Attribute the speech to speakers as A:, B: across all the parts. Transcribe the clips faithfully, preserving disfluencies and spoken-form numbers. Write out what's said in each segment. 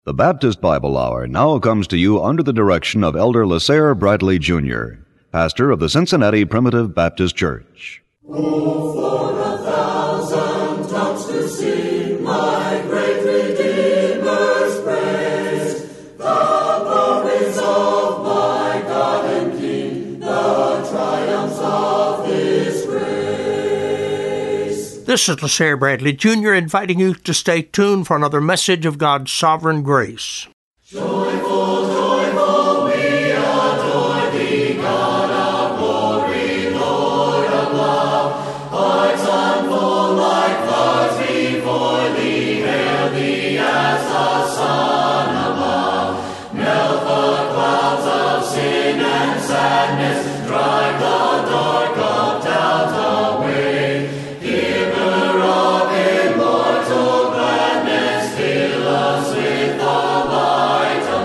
A: The Baptist Bible Hour now comes to you under the direction of Elder LaSalle Bradley Junior, pastor of the Cincinnati Primitive Baptist Church.
B: Oh, for a thousand tongues to sing my great Redeemer's praise, the glories of my God and King, the triumphs of His grace.
C: This is LaSalle Bradley Junior inviting you to stay tuned for another message of God's sovereign grace.
B: Joyful, joyful, we adore Thee, God of glory, Lord of love. Hearts unfold like floods before Thee, hail Thee as the sun above. Melt the clouds of sin and sadness, drive the dark of doubt away. Giver of immortal gladness, fill us with the light of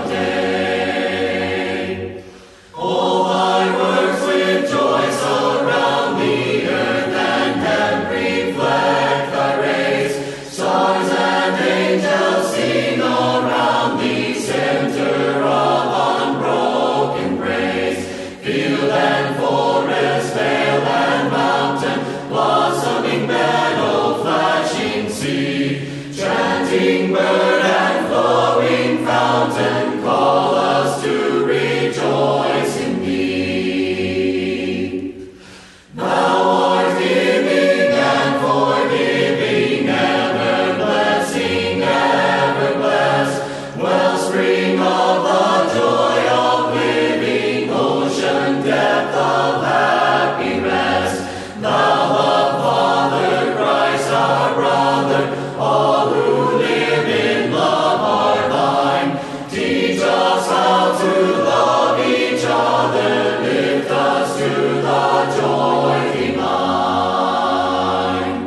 B: day. All Thy works with joy surround the earth, and heaven reflect Thy rays. Stars and angels sing around Thee, center of unbroken praise. Field and forest, vale and mountain, blossoming meadow, flashing sea, chanting bird and flowing fountain, call us to rejoice in Thee. Thou art giving and forgiving, ever blessing, ever blessed, wellspring of the joy of living, ocean depth of happy rest. Thou the Father, Christ our brother, all who live in love are Thine. Teach us how to love each other, lift us to the joy divine.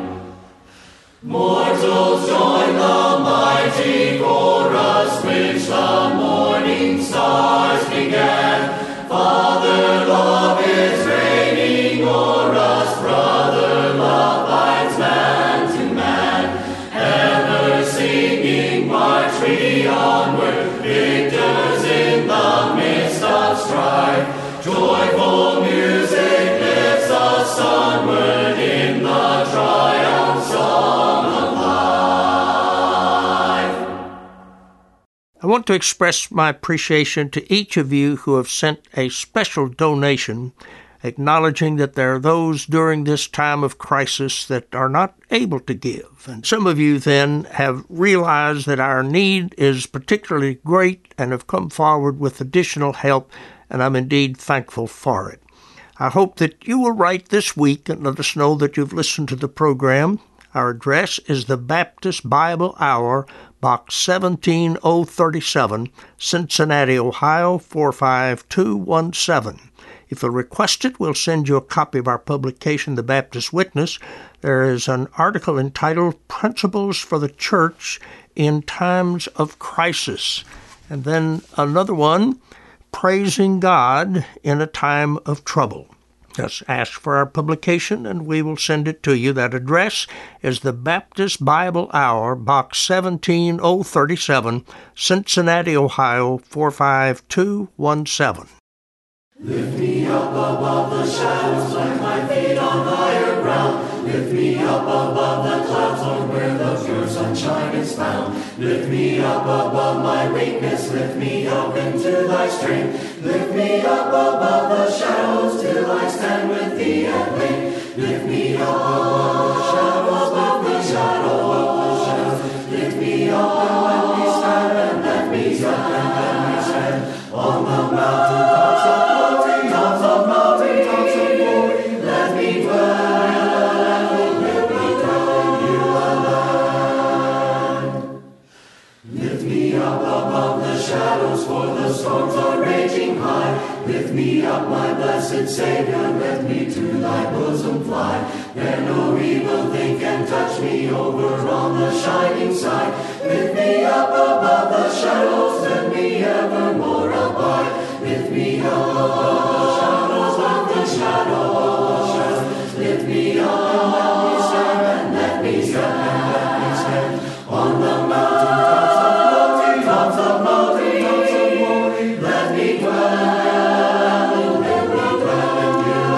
B: Mortals join the mighty chorus which the morning stars began. Father love is reigning o'er us, brother love binds man to man. Ever singing march we onward, victors in the midst of strife. Joyful music lifts us onward in the triumph song of life.
C: I want to express my appreciation to each of you who have sent a special donation, acknowledging that there are those during this time of crisis that are not able to give. And some of you then have realized that our need is particularly great and have come forward with additional help, and I'm indeed thankful for it. I hope that you will write this week and let us know that you've listened to the program. Our address is the Baptist Bible Hour, Box seventeen oh thirty-seven, Cincinnati, Ohio, four five two one seven. If you'll request it, we'll send you a copy of our publication, The Baptist Witness. There is an article entitled Principles for the Church in Times of Crisis. And then another one, Praising God in a Time of Trouble. Just ask for our publication and we will send it to you. That address is the Baptist Bible Hour, Box seventeen oh thirty-seven, Cincinnati, Ohio, four five two one seven.
B: Lift me up above the shadows, plant my feet on higher ground. Lift me up above the clouds, Lord, where the pure sunshine is found. Lift me up above my weakness, lift me up into Thy strength. Lift me up above the shadows, till I stand with Thee and wait. Lift me up above the shadows, above the shadow of the shadows. Lift me up and let me stand, and let me stand, and let me stand on the mountain tops of glory, tops of mountain tops of glory. Let me dwell, let me dwell in You alone. Lift me up above the shadows, for the storms are raging high. Lift me up, my blessed Savior, let me to Thy bosom fly. There no evil thing can touch me over on the shining side. Lift me up above the shadows, let me evermore abide. Lift me up above the shadows, above the shadow of the shadows. Lift me up and let me stand, and let me stand, and let me stand on the mountain tops of glory, tops of me dwell, let me dwell in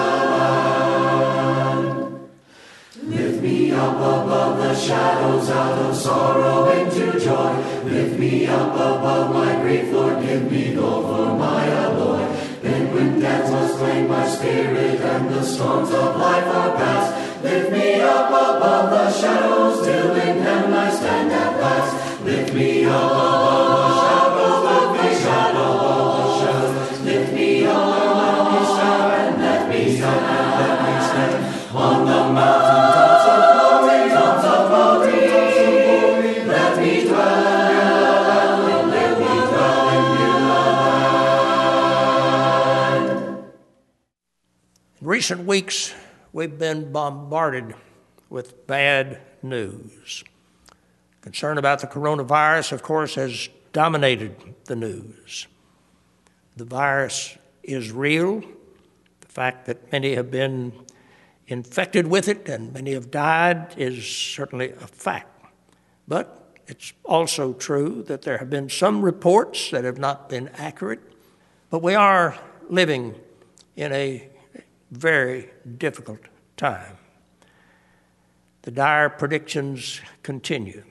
B: Beulah land. Lift me up above the shadows, out of sorrow into joy. Lift me up above my grief, Lord, give me gold for my alloy. Then when death must claim my spirit and the storms of life are past, lift me up above the shadows, till in heaven I stand at last. Lift me up above the shadows, lift me up above the shadows. Lift me up and let me stand, and let me stand, and let me stand on the mountaintops of glory, tops of glory. Let me dwell, let me dwell in Beulah land.
C: In recent weeks, we've been bombarded with bad news. Concern about the coronavirus, of course, has dominated the news. The virus is real. The fact that many have been infected with it and many have died is certainly a fact. But it's also true that there have been some reports that have not been accurate. But we are living in a very difficult time. The dire predictions continue.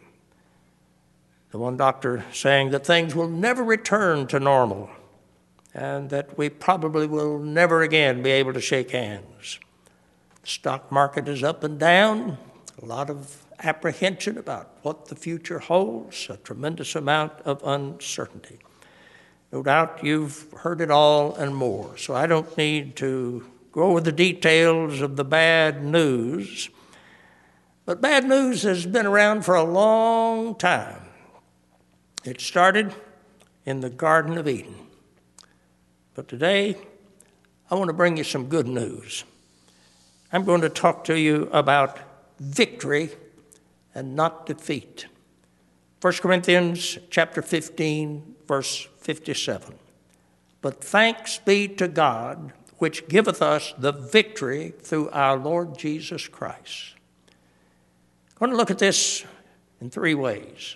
C: The one doctor saying that things will never return to normal and that we probably will never again be able to shake hands. The stock market is up and down, a lot of apprehension about what the future holds, a tremendous amount of uncertainty. No doubt you've heard it all and more, so I don't need to go over the details of the bad news. But bad news has been around for a long time. It started in the Garden of Eden. But today, I want to bring you some good news. I'm going to talk to you about victory and not defeat. First Corinthians chapter fifteen, verse fifty-seven. But thanks be to God, which giveth us the victory through our Lord Jesus Christ. I'm going to look at this in three ways.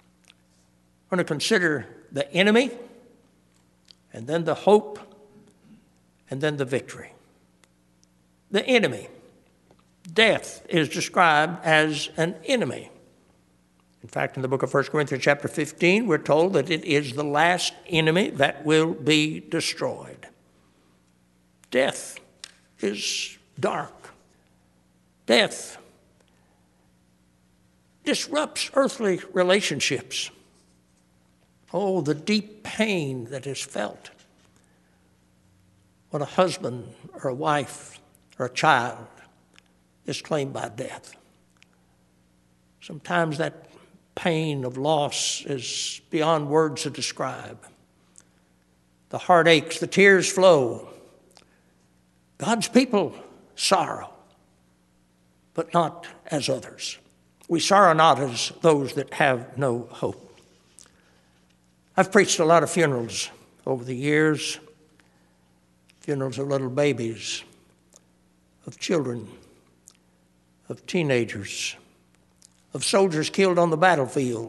C: I'm going to consider the enemy, and then the hope, and then the victory. The enemy. Death is described as an enemy. In fact, in the book of First Corinthians chapter fifteen, we're told that it is the last enemy that will be destroyed. Death is dark. Death disrupts earthly relationships. Oh, the deep pain that is felt when a husband or a wife or a child is claimed by death. Sometimes that pain of loss is beyond words to describe. The heart aches, the tears flow. God's people sorrow, but not as others. We sorrow not as those that have no hope. I've preached a lot of funerals over the years, funerals of little babies, of children, of teenagers, of soldiers killed on the battlefield,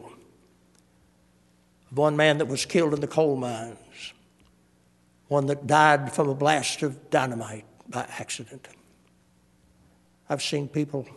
C: of one man that was killed in the coal mines, one that died from a blast of dynamite by accident. I've seen people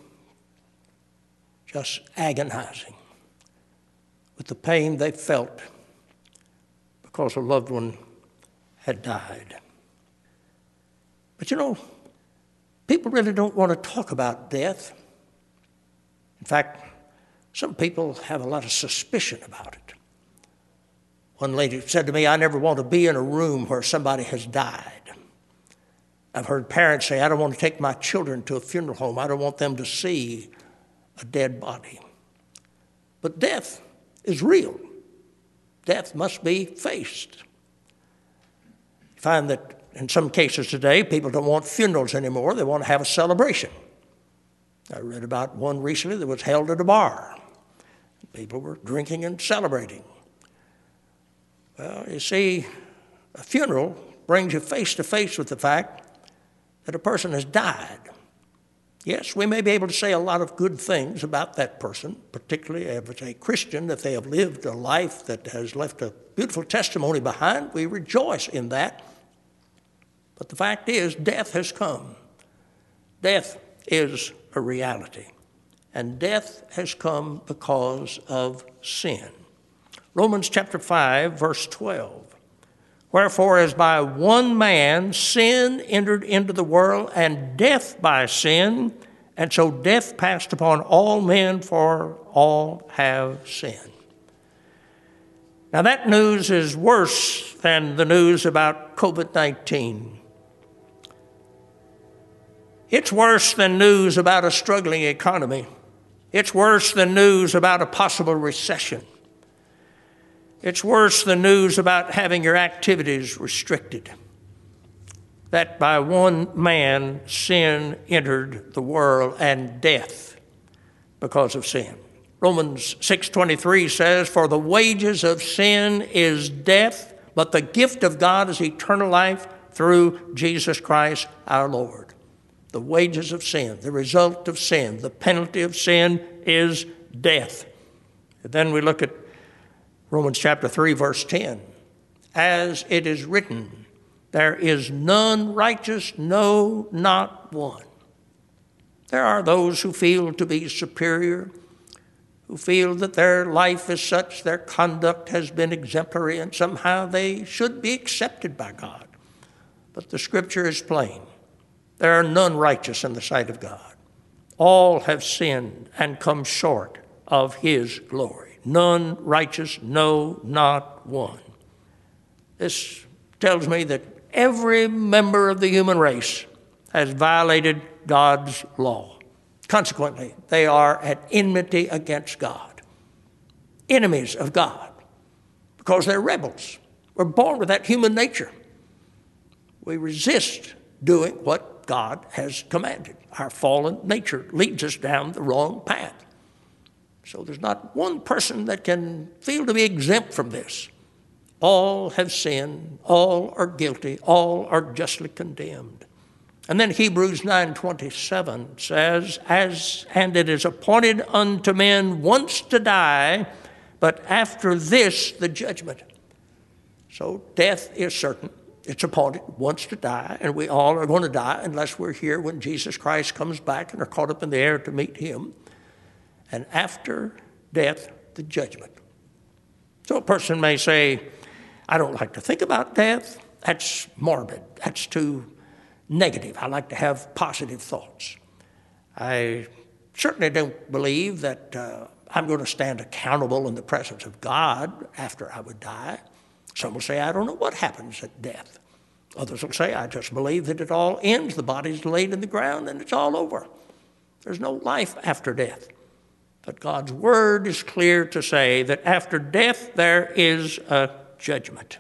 C: just agonizing with the pain they felt because a loved one had died. But you know, people really don't want to talk about death. In fact, some people have a lot of suspicion about it. One lady said to me, I never want to be in a room where somebody has died. I've heard parents say, I don't want to take my children to a funeral home. I don't want them to see a dead body. But death is real. Death must be faced. You find that in some cases today, people don't want funerals anymore. They want to have a celebration. I read about one recently that was held at a bar. People were drinking and celebrating. Well, you see, a funeral brings you face to face with the fact that a person has died. Yes, we may be able to say a lot of good things about that person, particularly if it's a Christian, that they have lived a life that has left a beautiful testimony behind. We rejoice in that. But the fact is, death has come. Death is a reality. And death has come because of sin. Romans chapter five, verse twelve. Wherefore, as by one man sin entered into the world, and death by sin, and so death passed upon all men, for all have sinned. Now that news is worse than the news about covid nineteen. It's worse than news about a struggling economy. It's worse than news about a possible recession. It's worse than news about having your activities restricted. That by one man sin entered the world, and death because of sin. Romans six twenty-three says, for the wages of sin is death, but the gift of God is eternal life through Jesus Christ our Lord. The wages of sin, the result of sin, the penalty of sin is death. And then we look at Romans chapter three, verse ten. As it is written, there is none righteous, no, not one. There are those who feel to be superior, who feel that their life is such, their conduct has been exemplary, and somehow they should be accepted by God. But the scripture is plain. There are none righteous in the sight of God. All have sinned and come short of his glory. None righteous, no, not one. This tells me that every member of the human race has violated God's law. Consequently, they are at enmity against God, enemies of God, because they're rebels. We're born with that human nature. We resist doing what God has commanded. Our fallen nature leads us down the wrong path. So there's not one person that can feel to be exempt from this. All have sinned, all are guilty, all are justly condemned. And then Hebrews nine twenty-seven says, As and it is appointed unto men once to die, but after this the judgment. So death is certain. It's appointed once to die, and we all are going to die unless we're here when Jesus Christ comes back and are caught up in the air to meet him. And after death, the judgment. So a person may say, I don't like to think about death. That's morbid. That's too negative. I like to have positive thoughts. I certainly don't believe that uh, I'm going to stand accountable in the presence of God after I would die. Some will say, I don't know what happens at death. Others will say, I just believe that it all ends. The body's laid in the ground and it's all over. There's no life after death. But God's word is clear to say that after death there is a judgment.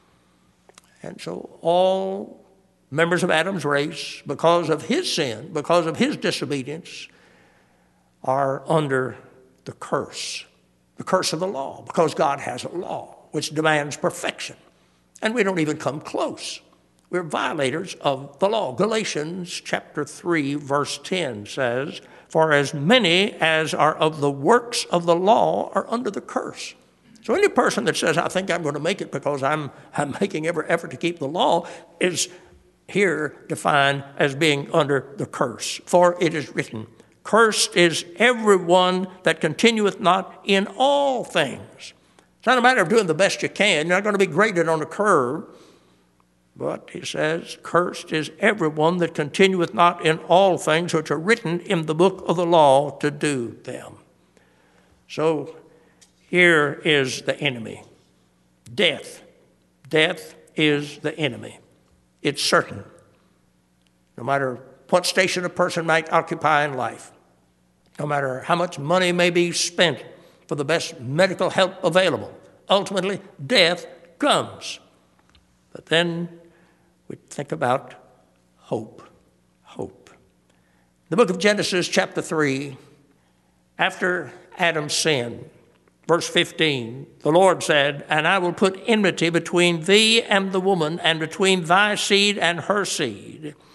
C: And so all members of Adam's race, because of his sin, because of his disobedience, are under the curse, the curse of the law, because God has a law which demands perfection. And we don't even come close. We're violators of the law. Galatians chapter three, verse ten says, For as many as are of the works of the law are under the curse. So any person that says, I think I'm going to make it because I'm, I'm making every effort to keep the law, is here defined as being under the curse. For it is written, Cursed is everyone that continueth not in all things. It's not a matter of doing the best you can. You're not going to be graded on a curve. But he says, Cursed is everyone that continueth not in all things which are written in the book of the law to do them. So here is the enemy. Death. Death is the enemy. It's certain. No matter what station a person might occupy in life, no matter how much money may be spent for the best medical help available, ultimately death comes. But then we think about hope. Hope. The book of Genesis, chapter three, after Adam sinned, verse fifteen, the Lord said, And I will put enmity between thee and the woman, and between thy seed and her seed.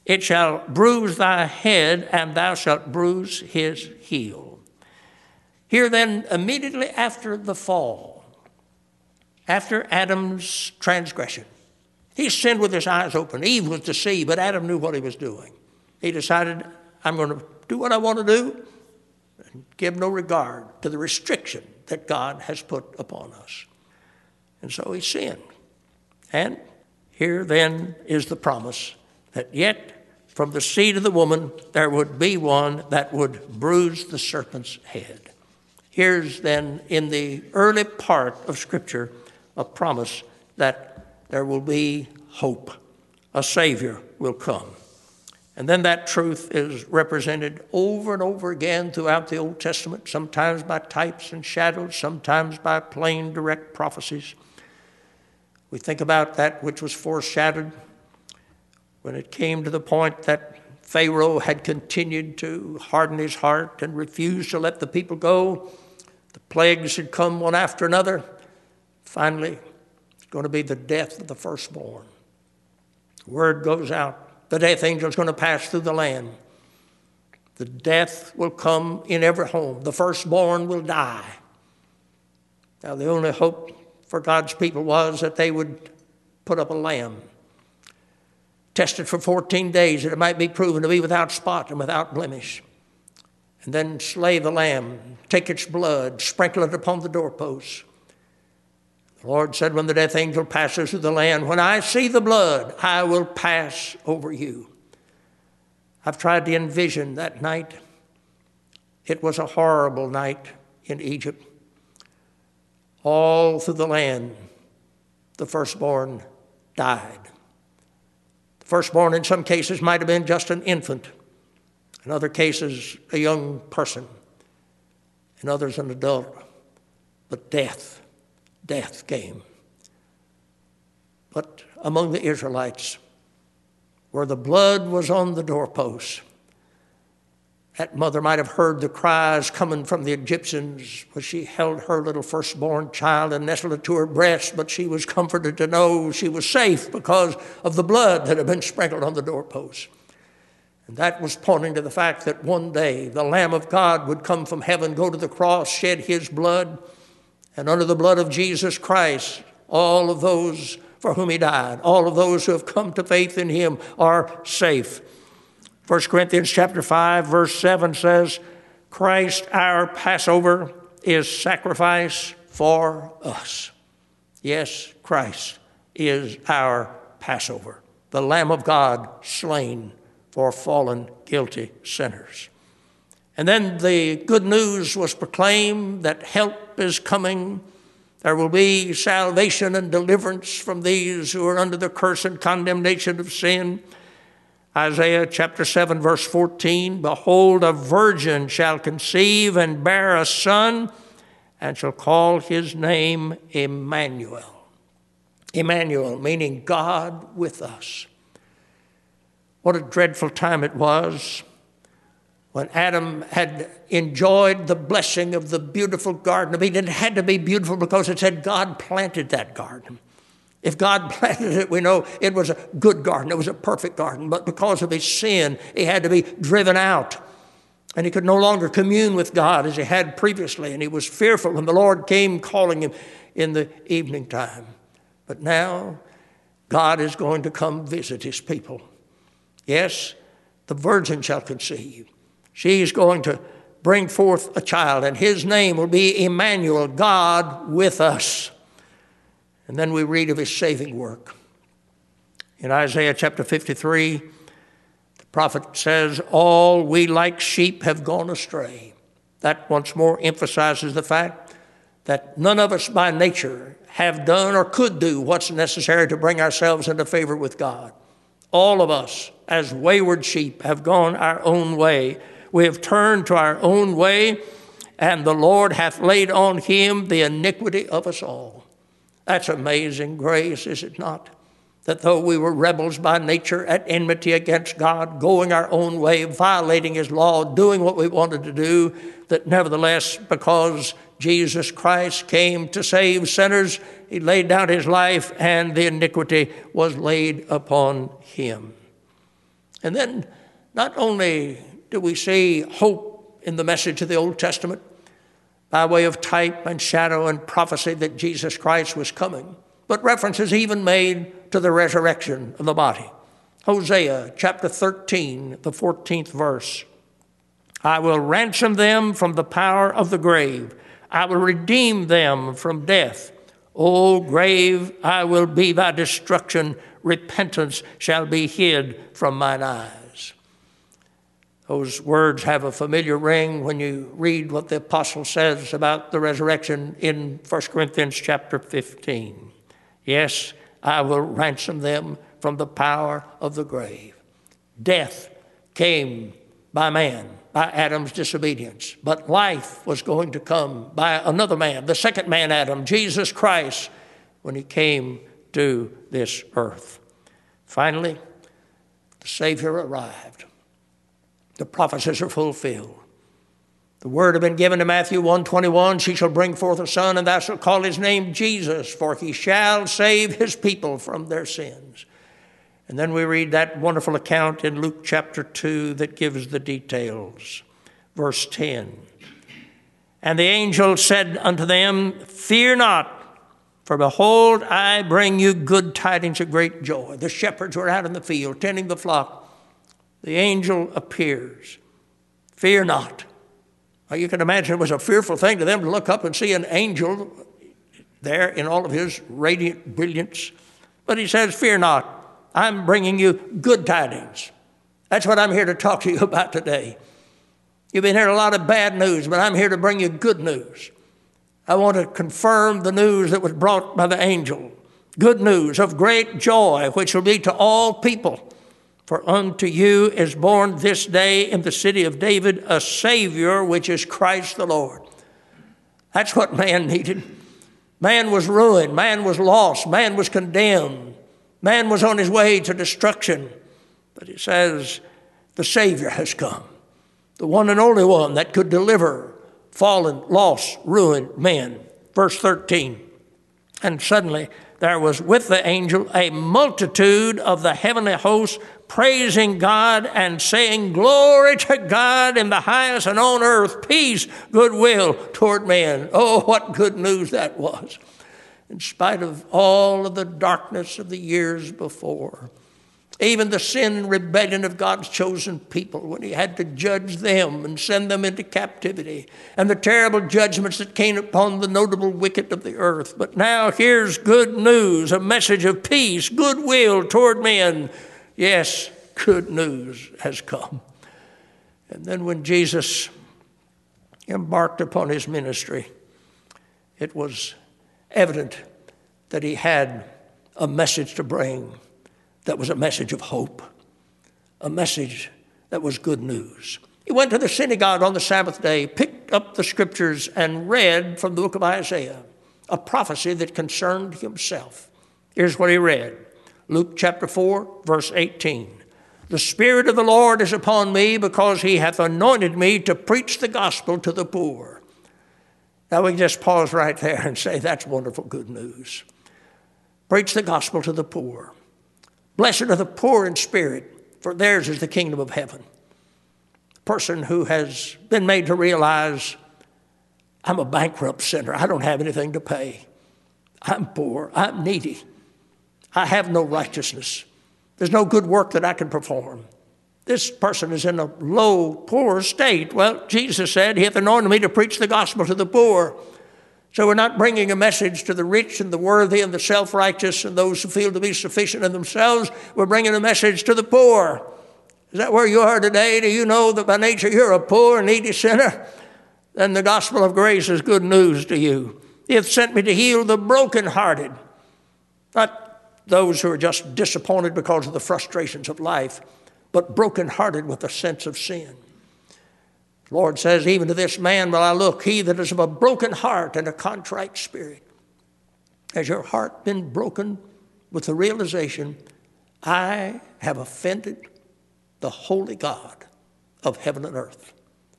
C: It shall bruise thy head, and thou shalt bruise his heel. Here then, immediately after the fall, after Adam's transgression, he sinned with his eyes open. Eve was deceived, but Adam knew what he was doing. He decided, I'm going to do what I want to do and give no regard to the restriction that God has put upon us. And so he sinned. And here then is the promise that yet from the seed of the woman there would be one that would bruise the serpent's head. Here's then in the early part of Scripture a promise that there will be hope. A Savior will come. And then that truth is represented over and over again throughout the Old Testament, sometimes by types and shadows, sometimes by plain, direct prophecies. We think about that which was foreshadowed when it came to the point that Pharaoh had continued to harden his heart and refused to let the people go. The plagues had come one after another. Finally, it's going to be the death of the firstborn. Word goes out. The death angel is going to pass through the land. The death will come in every home. The firstborn will die. Now, the only hope for God's people was that they would put up a lamb, test it for fourteen days, that it might be proven to be without spot and without blemish, and then slay the lamb, take its blood, sprinkle it upon the doorposts. The Lord said, when the death angel passes through the land, when I see the blood, I will pass over you. I've tried to envision that night. It was a horrible night in Egypt. All through the land, the firstborn died. The firstborn in some cases might have been just an infant. In other cases, a young person. In others, an adult. But death. Death came. But among the Israelites, where the blood was on the doorposts, that mother might have heard the cries coming from the Egyptians when she held her little firstborn child and nestled it to her breast, but she was comforted to know she was safe because of the blood that had been sprinkled on the doorposts. And that was pointing to the fact that one day the Lamb of God would come from heaven, go to the cross, shed his blood, and under the blood of Jesus Christ, all of those for whom he died, all of those who have come to faith in him are safe. First Corinthians chapter five, verse seven says, Christ our Passover is sacrifice for us. Yes, Christ is our Passover, the Lamb of God slain for fallen, guilty sinners. And then the good news was proclaimed that help is coming. There will be salvation and deliverance from these who are under the curse and condemnation of sin. Isaiah chapter seven, verse fourteen, behold, a virgin shall conceive and bear a son, and shall call his name Emmanuel. Emmanuel, meaning God with us. What a dreadful time it was when Adam had enjoyed the blessing of the beautiful Garden of Eden. It had to be beautiful because it said God planted that garden. If God planted it, we know it was a good garden. It was a perfect garden. But because of his sin, he had to be driven out. And he could no longer commune with God as he had previously. And he was fearful. And the Lord came calling him in the evening time. But now God is going to come visit his people. Yes, the virgin shall conceive. She's going to bring forth a child, and his name will be Emmanuel, God with us. And then we read of his saving work. In Isaiah chapter fifty-three, the prophet says, all we like sheep have gone astray. That once more emphasizes the fact that none of us by nature have done or could do what's necessary to bring ourselves into favor with God. All of us, as wayward sheep, have gone our own way. We have turned to our own way, and the Lord hath laid on him the iniquity of us all. That's amazing grace, is it not? That though we were rebels by nature, at enmity against God, going our own way, violating his law, doing what we wanted to do, that nevertheless, because Jesus Christ came to save sinners, he laid down his life, and the iniquity was laid upon him. And then not only do we see hope in the message of the Old Testament by way of type and shadow and prophecy that Jesus Christ was coming, but references even made to the resurrection of the body. Hosea chapter thirteen, the fourteenth verse. I will ransom them from the power of the grave. I will redeem them from death. O grave, I will be thy destruction. Repentance shall be hid from mine eyes. Those words have a familiar ring when you read what the apostle says about the resurrection in First Corinthians chapter fifteen. Yes, I will ransom them from the power of the grave. Death came by man, by Adam's disobedience, but life was going to come by another man, the second man Adam, Jesus Christ, when he came to this earth. Finally, the Savior arrived. The prophecies are fulfilled. The word had been given to Matthew one twenty-one, she shall bring forth a son, and thou shalt call his name Jesus, for he shall save his people from their sins. And then we read that wonderful account in Luke chapter two that gives the details. Verse ten. And the angel said unto them, fear not, for behold, I bring you good tidings of great joy. The shepherds were out in the field tending the flock. The angel appears. Fear not. Now you can imagine it was a fearful thing to them to look up and see an angel there in all of his radiant brilliance. But he says, fear not. I'm bringing you good tidings. That's what I'm here to talk to you about today. You've been hearing a lot of bad news, but I'm here to bring you good news. I want to confirm the news that was brought by the angel. Good news of great joy, which will be to all people. For unto you is born this day in the city of David a Savior, which is Christ the Lord. That's what man needed. Man was ruined. Man was lost. Man was condemned. Man was on his way to destruction. But it says the Savior has come. The one and only one that could deliver fallen, lost, ruined men. Verse thirteen. And suddenly there was with the angel a multitude of the heavenly hosts praising God and saying, glory to God in the highest, and on earth peace, goodwill toward men. Oh, what good news that was. In spite of all of the darkness of the years before, even the sin and rebellion of God's chosen people when he had to judge them and send them into captivity, and the terrible judgments that came upon the notable wicked of the earth. But now here's good news, a message of peace, goodwill toward men. Yes, good news has come. And then when Jesus embarked upon his ministry, it was evident that he had a message to bring that was a message of hope, a message that was good news. He went to the synagogue on the Sabbath day, picked up the scriptures, and read from the book of Isaiah, a prophecy that concerned himself. Here's what he read. Luke chapter four, verse eighteen. The Spirit of the Lord is upon me, because he hath anointed me to preach the gospel to the poor. Now we can just pause right there and say, that's wonderful good news. Preach the gospel to the poor. Blessed are the poor in spirit, for theirs is the kingdom of heaven. A person who has been made to realize, I'm a bankrupt sinner. I don't have anything to pay. I'm poor. I'm needy. I have no righteousness. There's no good work that I can perform. This person is in a low, poor state. Well, Jesus said, he hath anointed me to preach the gospel to the poor. So we're not bringing a message to the rich and the worthy and the self-righteous and those who feel to be sufficient in themselves. We're bringing a message to the poor. Is that where you are today? Do you know that by nature you're a poor, needy sinner? Then the gospel of grace is good news to you. He hath sent me to heal the brokenhearted. Not those who are just disappointed because of the frustrations of life, but brokenhearted with a sense of sin. The Lord says, even to this man will I look, he that is of a broken heart and a contrite spirit. Has your heart been broken with the realization, I have offended the holy God of heaven and earth?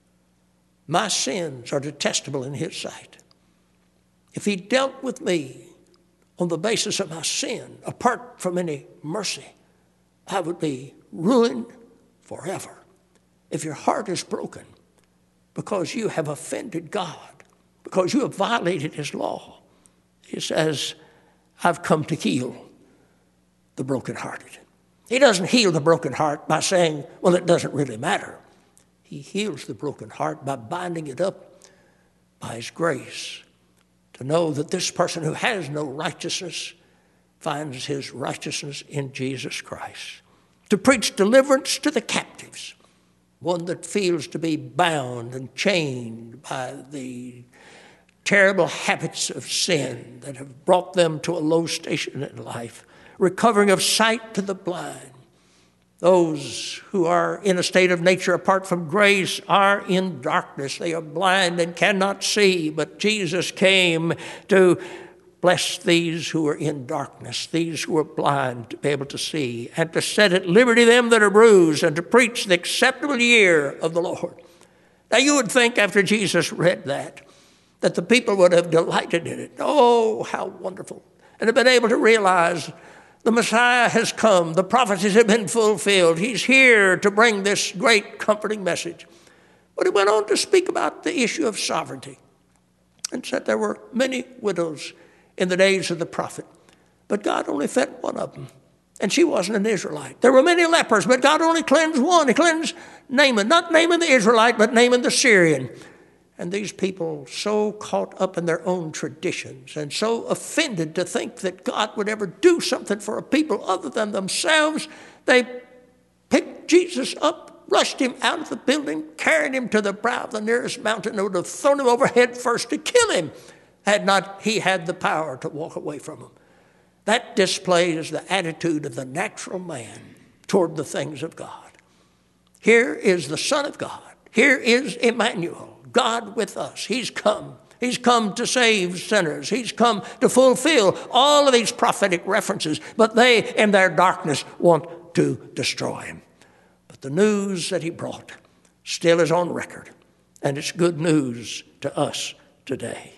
C: My sins are detestable in his sight. If he dealt with me on the basis of my sin, apart from any mercy, I would be ruined, forever. If your heart is broken because you have offended God, because you have violated his law, he says, I've come to heal the brokenhearted. He doesn't heal the broken heart by saying, well, it doesn't really matter. He heals the broken heart by binding it up by his grace, to know that this person who has no righteousness finds his righteousness in Jesus Christ. To preach deliverance to the captives, one that feels to be bound and chained by the terrible habits of sin that have brought them to a low station in life. Recovering of sight to the blind. Those who are in a state of nature apart from grace are in darkness. They are blind and cannot see, but Jesus came to bless these who are in darkness, these who are blind to be able to see, and to set at liberty them that are bruised, and to preach the acceptable year of the Lord. Now you would think after Jesus read that, that the people would have delighted in it. Oh, how wonderful. And have been able to realize the Messiah has come. The prophecies have been fulfilled. He's here to bring this great comforting message. But he went on to speak about the issue of sovereignty and said there were many widows in the days of the prophet, but God only fed one of them, and she wasn't an Israelite. There were many lepers, but God only cleansed one. He cleansed Naaman, not Naaman the Israelite, but Naaman the Syrian. And these people, so caught up in their own traditions and so offended to think that God would ever do something for a people other than themselves, they picked Jesus up, rushed him out of the building, carried him to the brow of the nearest mountain, and would have thrown him overhead first to kill him had not he had the power to walk away from them. That displays the attitude of the natural man toward the things of God. Here is the Son of God. Here is Emmanuel. God with us. He's come. He's come to save sinners. He's come to fulfill all of these prophetic references, but they, in their darkness, want to destroy him. But the news that he brought still is on record, and it's good news to us today.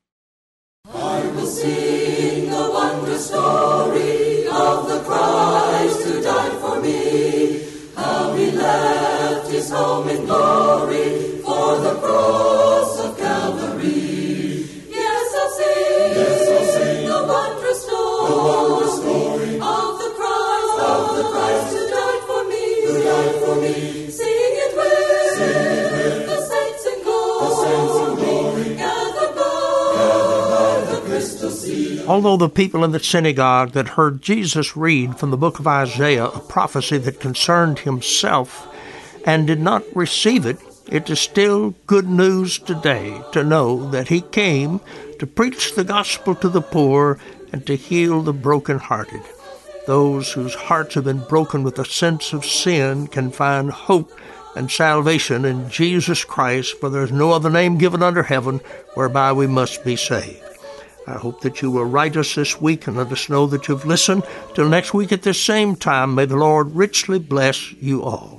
B: I will sing the wondrous story of the Christ who died for me, how he left his home in glory for the cross of Calvary. Yes, I'll sing, yes, I'll sing the wondrous story, the wondrous story of the Christ, of the Christ who died for me, who died for me. Sing it with, sing it with the saints in glory, the saints in glory, gathered by, gathered by the crystal sea.
C: Although the people in the synagogue that heard Jesus read from the book of Isaiah, a prophecy that concerned himself, and did not receive it, it is still good news today to know that he came to preach the gospel to the poor and to heal the brokenhearted. Those whose hearts have been broken with a sense of sin can find hope and salvation in Jesus Christ, for there is no other name given under heaven whereby we must be saved. I hope that you will write us this week and let us know that you've listened. Till next week at this same time, may the Lord richly bless you all.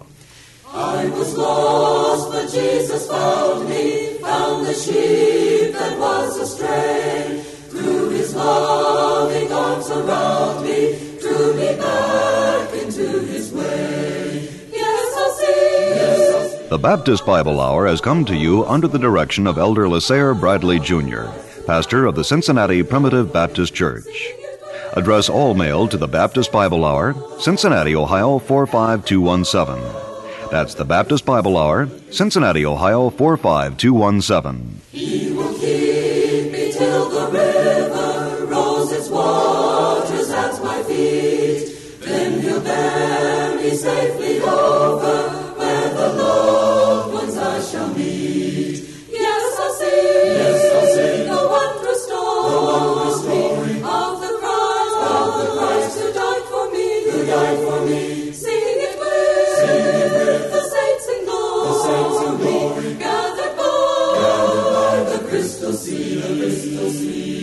B: I was lost, but Jesus found me, found the sheep that was astray. Threw his loving arms around me, drew me back into his way. Yes, I'll sing. Yes, I'll sing.
A: The Baptist Bible Hour has come to you under the direction of Elder LaSalle Bradley Junior, pastor of the Cincinnati Primitive Baptist Church. Address all mail to the Baptist Bible Hour, Cincinnati, Ohio four five two one seven. That's the Baptist Bible Hour, Cincinnati, Ohio four five two one seven.
B: He will keep me till the river rolls its waters at my feet. Then he'll bear me safely over where the loved ones I shall meet. Yes, I'll sing, yes, I'll sing the wondrous story, the wondrous story of the Christ, of the Christ who died for me, who died for me. Sing it with, sing it with the saints in glory, the saints in glory, gathered by, gathered by the crystal sea, the crystal sea.